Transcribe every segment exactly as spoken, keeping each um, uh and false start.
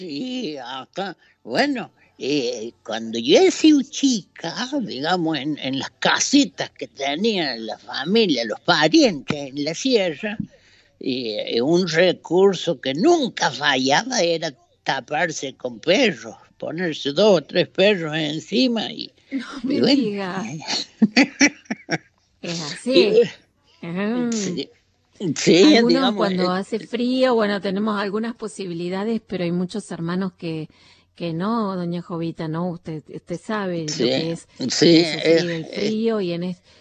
Sí, acá, bueno, eh, cuando yo he sido chica, digamos, en, en las casitas que tenían la familia, los parientes en la sierra, y eh, un recurso que nunca fallaba era taparse con perros, ponerse dos o tres perros encima y, No y me bueno, diga. Es y, así. Mm. sí, sí, Algunos digamos, cuando eh, hace frío, bueno, tenemos algunas posibilidades, pero hay muchos hermanos que, que no, doña Jovita, no, usted, usted sabe lo sí, que es sí, eh, eh, sufrir el eh, frío y en, es-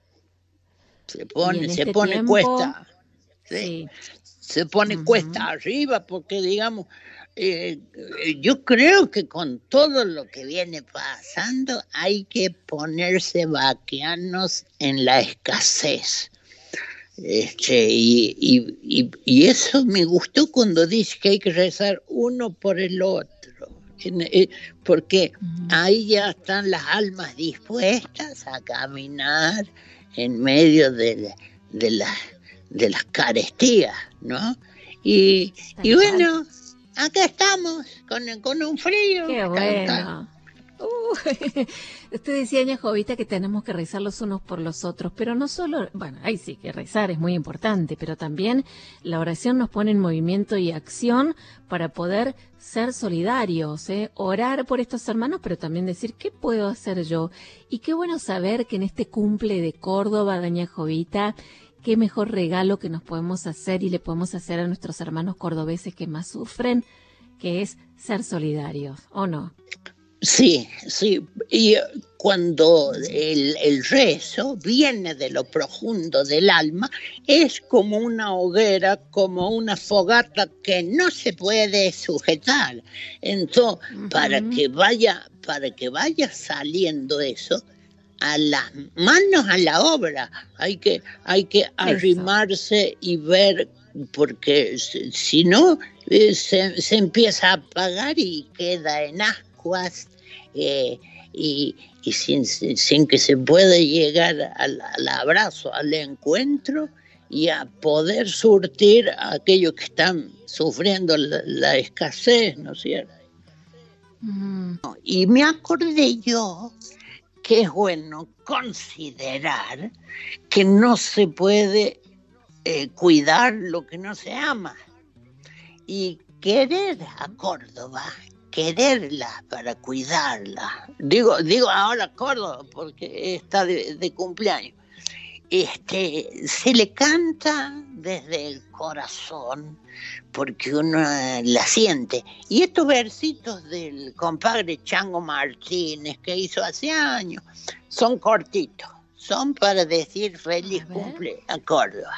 se y pone, en se este pone tiempo, cuesta. Sí, sí. se pone Ujú. cuesta arriba porque, digamos, eh, yo creo que con todo lo que viene pasando hay que ponerse vaquianos en la escasez. Este, y, y, y, y eso me gustó cuando dice que hay que rezar uno por el otro, en- eh, porque Ujú. ahí ya están las almas dispuestas a caminar en medio de, de, la- de las carestías, ¿no? Y, y Tal cual. bueno, acá estamos con, con un frío. Qué Ca- ca- bueno. Uh, usted decía, doña Jovita, que tenemos que rezar los unos por los otros, pero no solo, bueno, ahí sí que rezar es muy importante, pero también la oración nos pone en movimiento y acción para poder ser solidarios, ¿eh? Orar por estos hermanos, pero también decir, ¿qué puedo hacer yo? Y qué bueno saber que en este cumple de Córdoba, doña Jovita, qué mejor regalo que nos podemos hacer y le podemos hacer a nuestros hermanos cordobeses que más sufren, que es ser solidarios, ¿o no? Sí, sí, y eh, cuando el, el rezo viene de lo profundo del alma, es como una hoguera, como una fogata que no se puede sujetar. Entonces, para Ujú. que vaya, para que vaya saliendo eso, a las manos a la obra, hay que, hay que Eso. arrimarse y ver, porque si, si no, eh, se, se empieza a apagar y queda en ascuas, eh, y, y sin, sin, sin que se pueda llegar al, al abrazo, al encuentro y a poder surtir a aquellos que están sufriendo la, la escasez, ¿no es cierto? Mm. Y me acordé yo que es bueno considerar que no se puede eh, cuidar lo que no se ama y querer a Córdoba, quererla para cuidarla. Digo, digo ahora Córdoba porque está de, de cumpleaños. Este, se le canta desde el corazón porque uno la siente. Y estos versitos del compadre Chango Martínez que hizo hace años son cortitos, son para decir A feliz ver. cumple a Córdoba.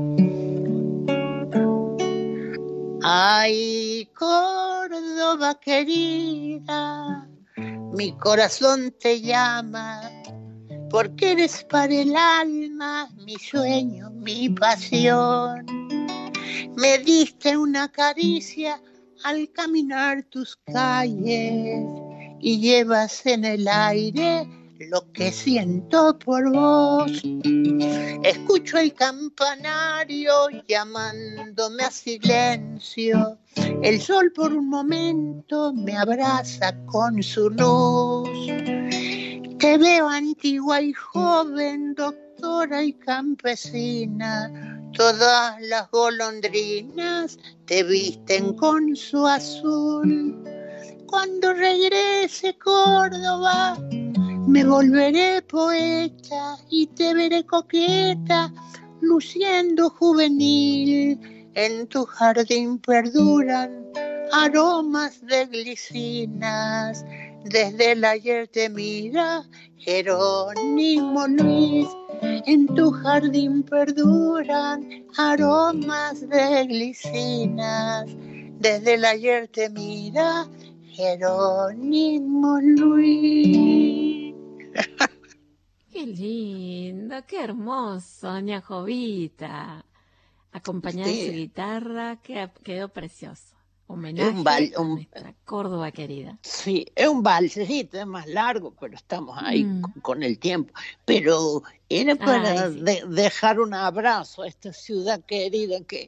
Ay, Córdoba querida, mi corazón te llama porque eres para el alma mi sueño, mi pasión. Me diste una caricia al caminar tus calles y llevas en el aire lo que siento por vos. Escucho el campanario llamándome a silencio. El sol por un momento me abraza con su luz. Te veo antigua y joven, doctora y campesina. Todas las golondrinas te visten con su azul. Cuando regrese Córdoba, me volveré poeta y te veré coqueta, luciendo juvenil. En tu jardín perduran aromas de glicinas. Desde el ayer te mira Jerónimo Luis. En tu jardín perduran aromas de glicinas. Desde el ayer te mira Jerónimo Luis. Qué lindo, qué hermoso, doña Jovita. Acompañada de su Sí, guitarra, que quedó precioso. es un, val, Homenaje a un, nuestra Córdoba querida. sí, es un valsecito, es más largo, pero estamos ahí Mm. con, con el tiempo. Pero era Ay, para sí. de, dejar un abrazo a esta ciudad querida que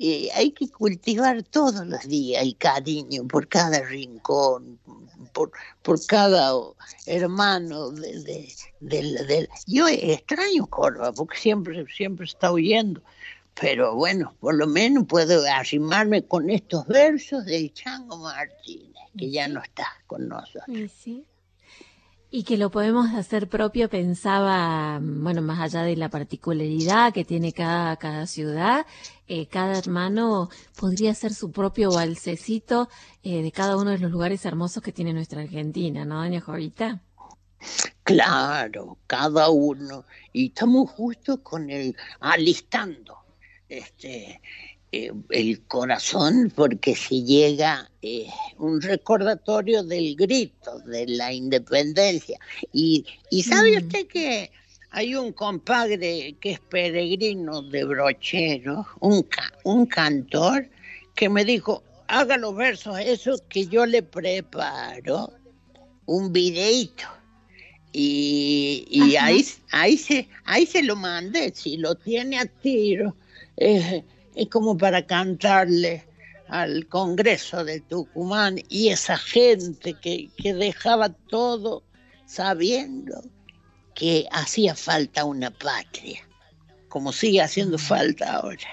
eh, hay que cultivar todos los días el cariño por cada rincón, por, por cada hermano. De, de, de, de, yo extraño Córdoba porque siempre, siempre está huyendo, pero bueno, por lo menos puedo arrimarme con estos versos del Chango Martínez, que ya no está con nosotros. Sí, sí. Y que lo podemos hacer propio, pensaba, bueno, más allá de la particularidad que tiene cada, cada ciudad, eh, cada hermano podría hacer su propio balsecito eh, de cada uno de los lugares hermosos que tiene nuestra Argentina, ¿no, doña Jovita? Claro, cada uno. Y estamos justo con el alistando este eh, el corazón, porque si llega eh, un recordatorio del grito de la independencia. Y, y sabe mm. usted que hay un compadre que es peregrino de Brochero, un, ca un cantor, que me dijo, haga los versos esos que yo le preparo un videíto. Y, y ahí, ahí, se, ahí se lo mandé, si lo tiene a tiro. Eh, es como para cantarle al Congreso de Tucumán y esa gente que, que dejaba todo sabiendo que hacía falta una patria, como sigue haciendo falta ahora.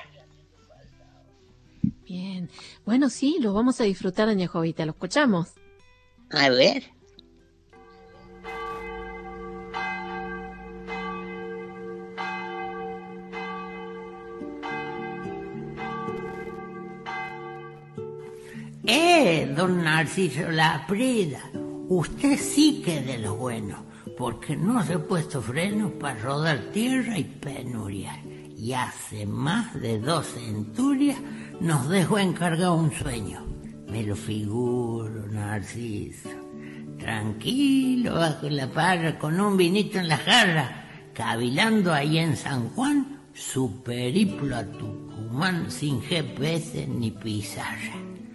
Bien, bueno, sí, lo vamos a disfrutar, doña Jovita, ¿lo escuchamos? A ver. Eh, don Narciso Laprida, usted sí que es de lo bueno, porque no se ha puesto freno para rodar tierra y penuria. Y hace más de dos centurias nos dejó encargado un sueño. Me lo figuro, Narciso. Tranquilo, bajo la parra, con un vinito en la jarra, cavilando ahí en San Juan, su periplo a Tucumán sin G P S ni pizarra.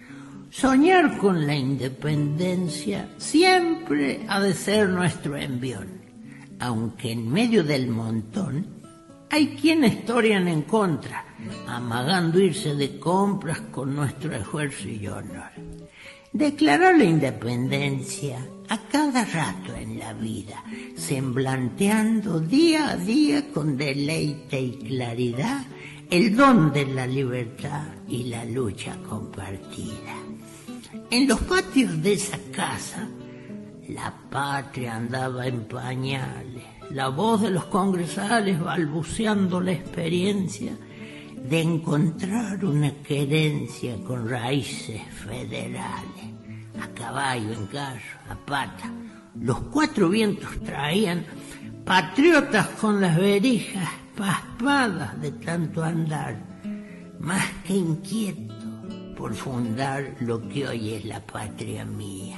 Soñar con la independencia siempre ha de ser nuestro envión, aunque en medio del montón hay quienes torean en contra, amagando irse de compras con nuestro esfuerzo y honor. Declarar la independencia a cada rato en la vida, semblanteando día a día con deleite y claridad el don de la libertad y la lucha compartida. En los patios de esa casa, la patria andaba en pañales, la voz de los congresales balbuceando la experiencia de encontrar una querencia con raíces federales. A caballo, en carro, a pata, los cuatro vientos traían patriotas con las verijas pasmadas de tanto andar, más que inquietos por fundar lo que hoy es la patria mía.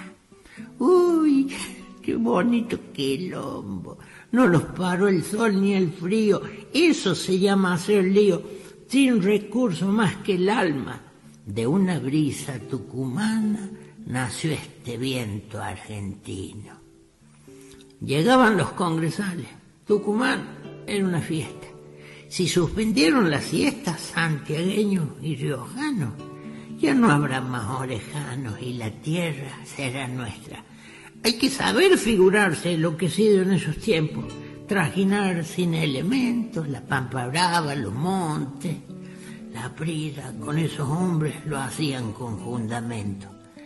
Uy, qué bonito quilombo. No los paró el sol ni el frío. Eso se llama hacer lío, sin recurso más que el alma. De una brisa tucumana nació este viento argentino. Llegaban los congresales. Tucumán era una fiesta. Si suspendieron las siestas santiagueños y riojanos, ya no habrá más orejanos y la tierra será nuestra. Hay que saber figurarse lo que ha sido en esos tiempos, trajinar sin elementos, la pampa brava, los montes. Laprida, con esos hombres lo hacían con fundamento.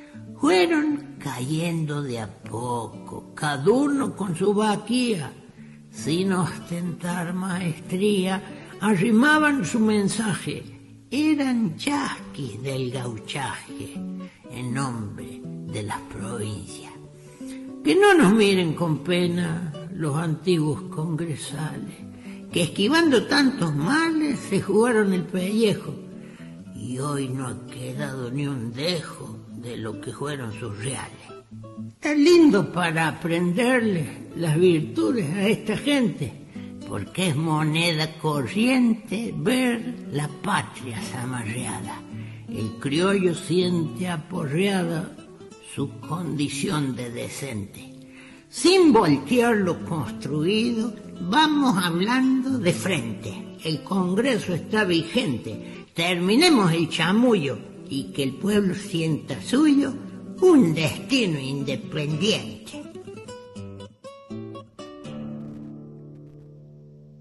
Fueron cayendo de a poco, cada uno con su vaquía, sin ostentar maestría, arrimaban su mensaje. Eran chasquis del gauchaje en nombre de las provincias. Que no nos miren con pena los antiguos congresales, que esquivando tantos males se jugaron el pellejo, y hoy no ha quedado ni un dejo de lo que fueron sus reales. Está lindo para aprenderle las virtudes a esta gente, porque es moneda corriente ver la patria zamarreada. El criollo siente aporreada su condición de decente. Sin voltear lo construido, vamos hablando de frente. El Congreso está vigente, Terminemos el chamullo y que el pueblo sienta suyo un destino independiente.